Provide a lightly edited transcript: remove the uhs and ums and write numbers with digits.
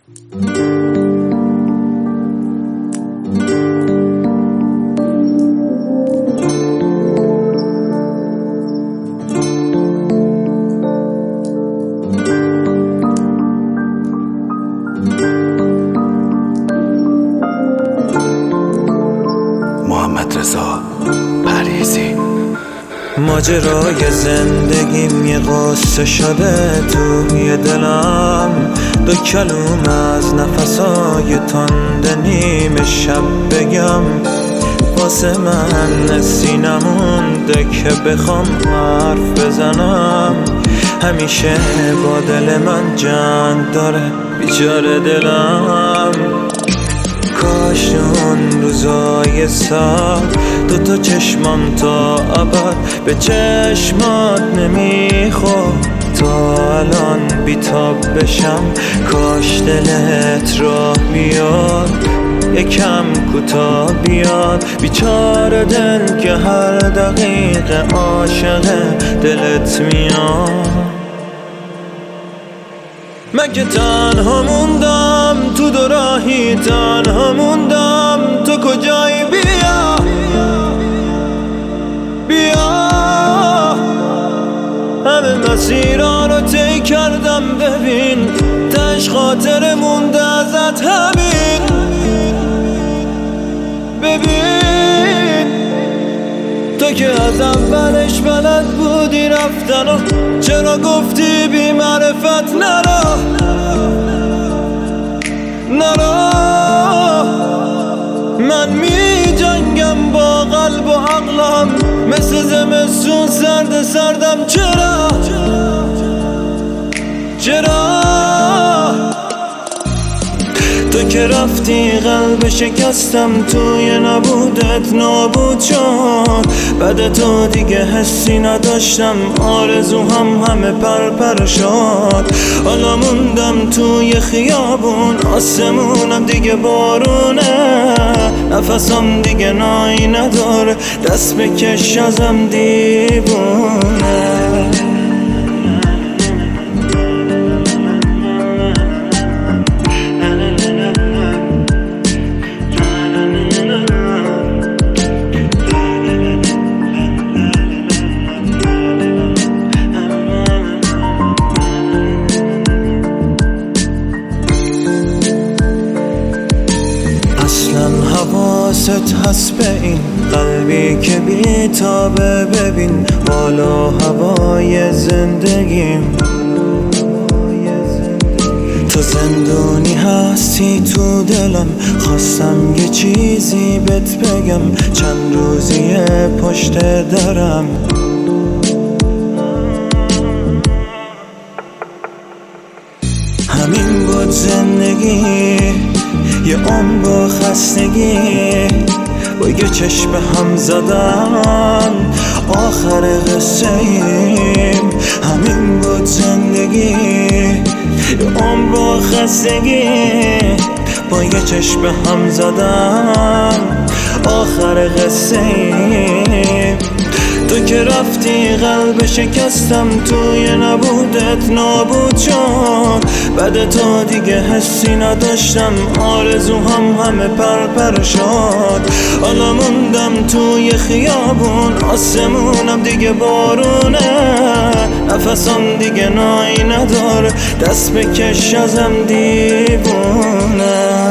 محمد رضا پریزی. ماجرای زندگیم یه قصه شده توی دلم، دو کلوم از نفسای تند نیمه شب بگم. واسه من سینم مونده که بخوام حرف بزنم، همیشه با دل من جنگ داره بیچاره دلم. کاش اون روزای سخت دوتا چشمام تا ابد به چشمات نمیخورد، تا الان بیتاب بشم. کاش دلت راه بیاد یکم کوتاه بیاد، بیچاره دل که هر دقیقه عاشق دلت میاد. من که تنها موندم تو دو راهی، تنها موندم تو کجایی؟ بیا بیا، همه مسیرها رو طی کردم ببین، تش خاطر مونده ازت همین. ببین تو که از اولش بلد بودی رفتن و چرا گفتی بی معرفت نرا نرا. من می جنگم با قلب و عقلم، مثل زمستون سرد سردم. چرا چرا تو که رفتی قلب شکستم، توی نبودت نابود شد. بعد تو دیگه حسی نداشتم، آرزوهم همه پر شد. حالا موندم توی خیابون، آسمونم دیگه بارونه، نفسم دیگه نایی نداره، دست بکش ازم دیوونه. حواست هست به این قلبی که بیتابه؟ ببین حالا هوای زندگیم، تو زندونی هستی تو دلم. خواستم یه چیزی بهت بگم، چند روزیه پشت درم. همین بود زندگی، یه عمر با خستگی، با یه چشم هم زدن آخر قصه ایم. همین بود زندگی، یه عمر با خستگی، با یه چشم هم زدن آخر قصه ایم. تو که رفتی قلب شکستم، توی نبودت نابود شد. بعد تو دیگه حسی نداشتم، آرزوهم همه پر شد. حالا موندم توی خیابون، آسمونم دیگه بارونه، نفسم دیگه نایی نداره، دست بکش ازم دیوونه.